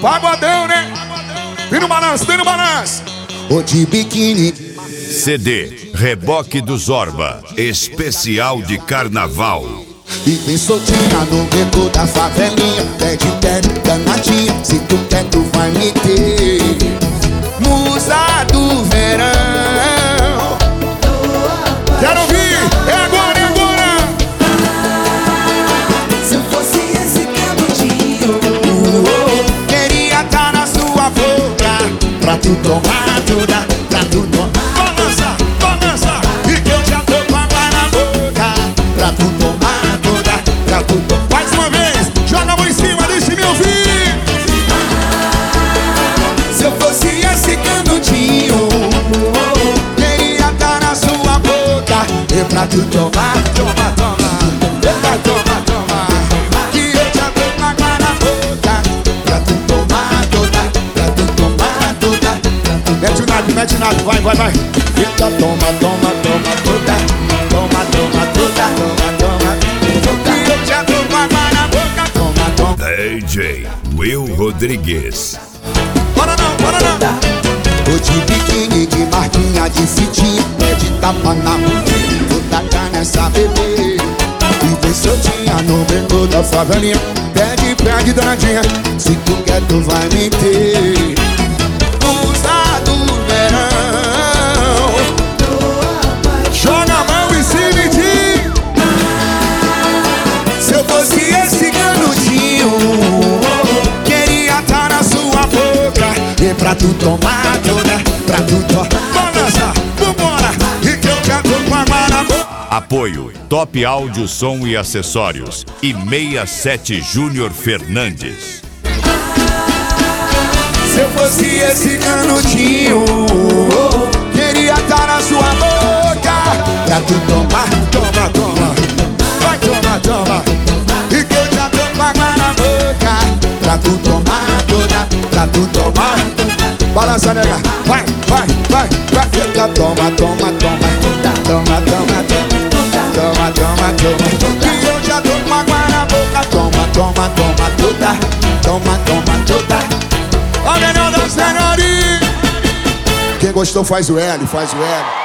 Pagodão, né? Vem no balanço, vem no balanço. Ô de biquíni. CD Reboque do Zorba, especial de carnaval. E vem soltinha no beco da favelinha. Pede danadinha, se tu quer tu vai me ter. Musa do verão. Quero ouvir, é agora, é agora. Se eu fosse esse canudinho, queria estar na sua boca. Pra tu tomar toda, pra tu tomar. Balança, balança. E que eu já tô com água na boca. Pra tu tomar toda, pra tu tomar. Mais uma vez, joga a mão em cima, deixa me ouvir. Se eu fosse esse canudinho, queria estar na sua boca. E pra tu tomar, toma, toma. Eita, toma, toma. Que eu já tô com água na boca. Pra tu tomar toda, pra tu tomar toda, pra tu. Mete o nado, vai, vai, vai. Eita, toma, toma, toma toda. Toma, toma toda, toma, toma toda. Que eu já tô com água na boca. Toma, toma. DJ Will Rodrigues. Bora não, bora não. Tô de biquíni, de marquinha, de fitinha. Pede tapa na mão, vou tacar nessa bebê. E vem soltinha no beco da favelinha. Pede danadinha, se tu quer tu vai me ter. Musa do verão. Joga a mão em cima e diz. Se eu fosse esse canudinho, queria estar na sua boca. E pra tu tomar toda, pra tu tomar. Balança, vambora. E que eu já tô com água na boca. Apoio Top Áudio, Som e Acessórios e 67 Júnior Fernandes. Se eu fosse esse canudinho, queria estar na sua boca. Pra tu tomar, toma, toma. Vai, toma, toma. E que eu já tô com água na boca. Pra tu tomar toda, pra tu tomar. Balança, nega. Vai, vai, vai, vai. Fica, toma, toma, toma. Toma, toma, toma. Toma, toma, toma. Que eu já tô com água na boca. Toma, toma, toma toda. Toma, toma toda. Olha, não, da senhorinha. Quem gostou faz o L, faz o L.